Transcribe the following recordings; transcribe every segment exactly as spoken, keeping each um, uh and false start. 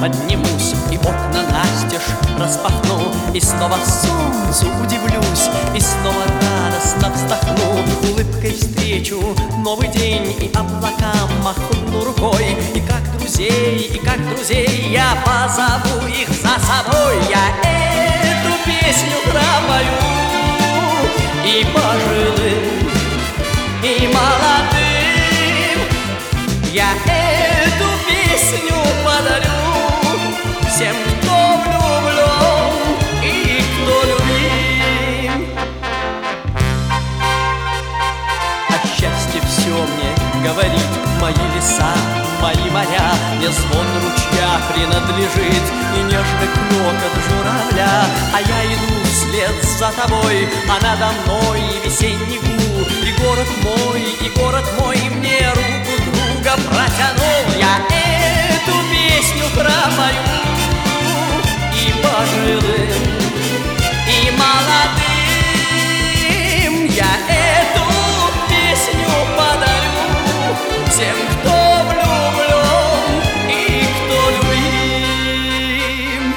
поднимусь и окна настежь распахну, и снова солнцу удивлюсь, и снова радостно вздохну. Улыбкой встречу новый день, и облакам махну рукой, и как друзей, и как друзей я позову их за собой. Я эту песню пропою и пожилым, и молодым. Я эту песню подарю всем, кто влюблен и кто любим. О счастье все мне говорит мои леса, мои моря. Мне звон ручья принадлежит и нежный клёкот журавля. А я иду вслед за тобой, а надо мной весенний гул. И город мой, и город мой мне руку друга протянул. Я эту песню пропою и пожилым, и молодым. Я эту песню подарю всем, кто влюблен и кто любим.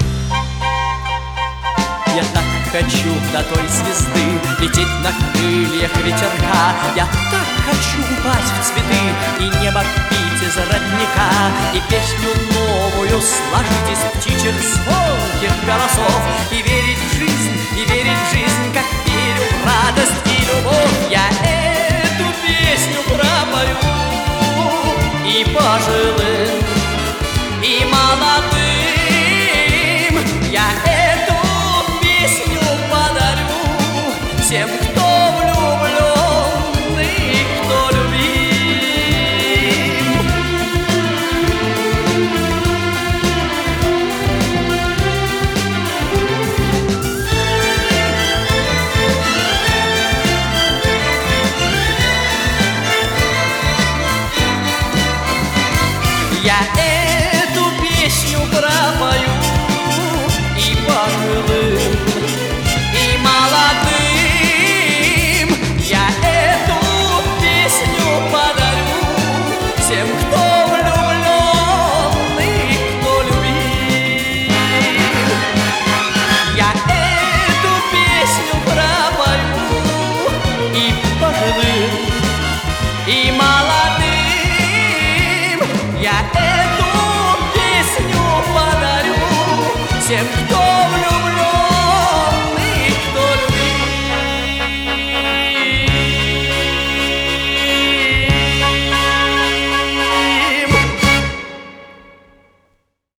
Я так хочу до той звезды лететь на крыльях ветерка. Я так хочу упасть в цветы и небо пить из родника, и песню новую сложить из птичьих звонких голосов, и верить в жизнь, и верить в жизнь, как